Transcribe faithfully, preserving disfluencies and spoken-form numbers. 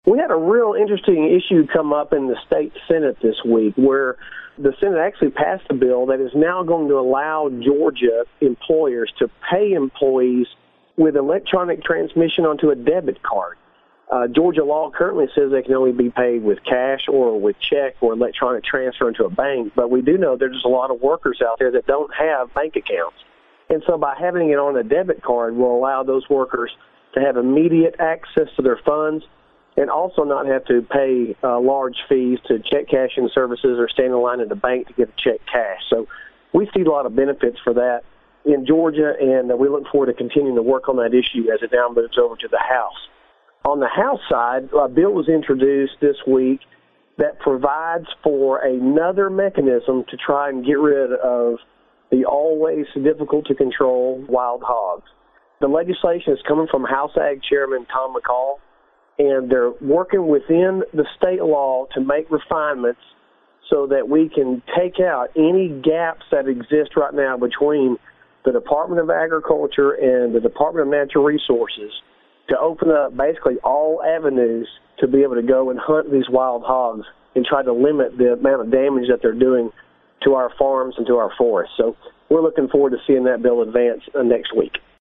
We had a real interesting issue come up in the state Senate this week where the Senate actually passed a bill that is now going to allow Georgia employers to pay employees with electronic transmission onto a debit card. Uh, Georgia law currently says they can only be paid with cash or with check or electronic transfer into a bank, but we do know there's a lot of workers out there that don't have bank accounts. And so by having it on a debit card will allow those workers to have immediate access to their funds and also not have to pay uh, large fees to check cashing services or stand in line at the bank to get a check cash. So we see a lot of benefits for that in Georgia, and uh, we look forward to continuing to work on that issue as it now moves over to the House. On the House side, a bill was introduced this week that provides for another mechanism to try and get rid of the always difficult-to-control wild hogs. The legislation is coming from House Ag Chairman Tom McCall, and they're working within the state law to make refinements so that we can take out any gaps that exist right now between the Department of Agriculture and the Department of Natural Resources to open up basically all avenues to be able to go and hunt these wild hogs and try to limit the amount of damage that they're doing to our farms and to our forests. So we're looking forward to seeing that bill advance uh, next week.